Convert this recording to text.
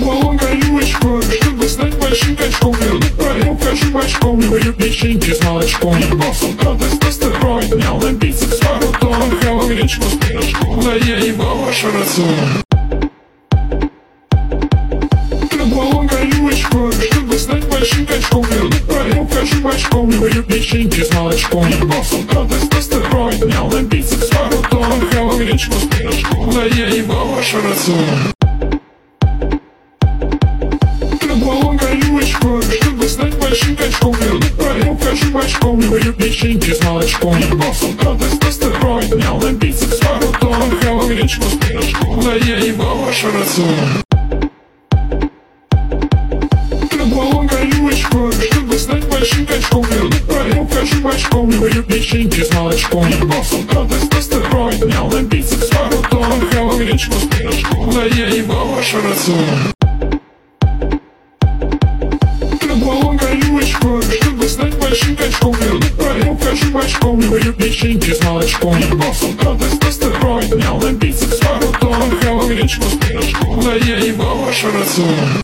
Предполагаю очко, чтобы стать большим качком. Укажи бачком, говорю печеньки с молочком. Босом радость тестостерон, поднял на бицепс пару тонн. Хавал гречку с пирожком, да я ебал ваш рацион. Предполагаю очко, чтобы стать большим качком. Укажи бачком, говорю печеньки с молочком. Босом радость тестостерон, поднял на бицепс пару тонн. Хавал гречку с пирожком, да я ебал ваш рацион. Предполагаю очко, чтобы стать большим качком. Укажи бачком, говорю печеньки с молочком. Босом радость тестостерон, поднял на бицепс пару тонн. Хавал гречку с пирожком, да я ебал ваш рацион. Предполагаю очко, чтобы стать большим качком. Укажи бачком, говорю печеньки с молочком. Босом радость тестостерон, поднял на бицепс пару тонн. Хавал гречку с пирожком, да я ебал ваш рацион. Предполагаю очко, чтобы стать большим качком. Укажи бачком, говорю печеньки с молочком. Босом радость тестостерон, поднял на бицепс пару тонн. Хавал гречку с пирожком, да я ебал ваш рацион.